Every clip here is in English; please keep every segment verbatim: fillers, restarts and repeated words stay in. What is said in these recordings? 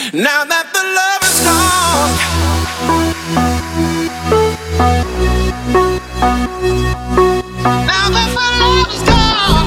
Now that the love is gone, now that the love is gone,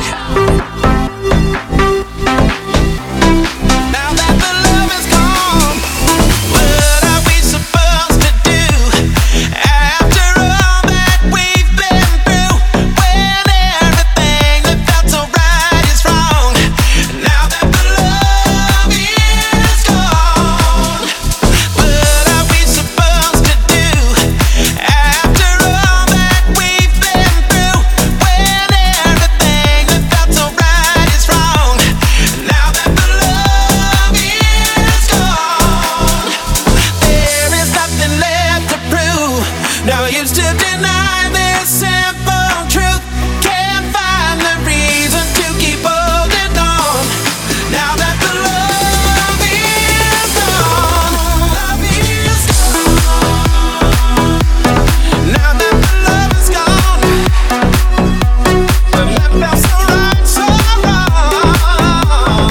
now that the love is gone, what are we supposed to do after all that we've been through? When everything that felt so right is wrong. Now that the love is gone, what are we supposed to do after all that we've been through? When everything that felt so right is wrong. Now that the love is gone, there is nothing left to prove. No use to deny this simple truth. Can't find the reason to keep holding on. Now that the love is gone, love is gone. Now that the love is gone, the love felt so right, so wrong.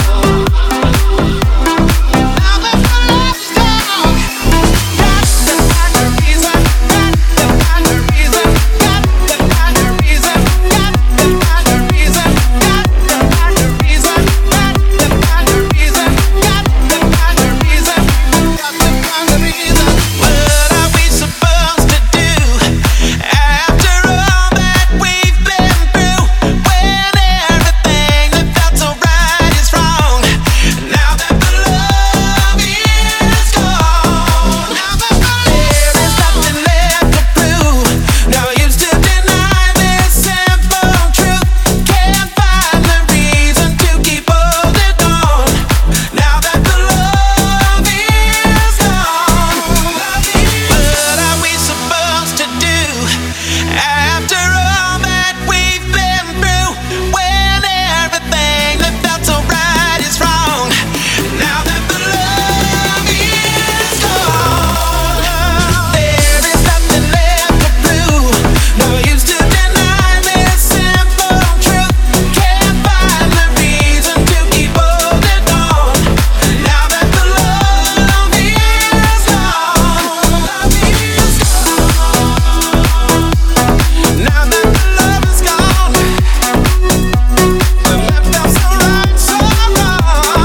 Now that the love is gone, got to find a reason, got to find a reason, got to find a reason, got to find a reason, got to find a reason, got to find a reason, got to find a reason, got to find a reason. What are we supposed to do after all that we've been through? When everything that felt so right is wrong. Now that the love is gone, now that there is nothing left to prove. No use to deny this simple truth. Can't find the reason to keep holding on. Now that the love is gone, what are we supposed to do after all that we've been through? When everything that felt so right is wrong. Now that the love is gone, there is nothing left to prove. No use to deny this simple truth. Can't find the reason to keep holding on. Now that the love is gone, love is gone. Now that the love is gone, the love felt so right, so wrong.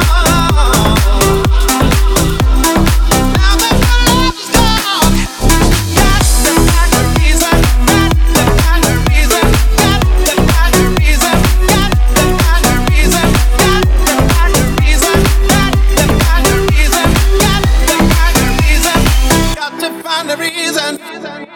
Now that the love is gone, got to find a reason, got to find a reason, got to find a reason, got to find a reason, got to find a reason, got to find a reason, got to find a reason, got to find a reason.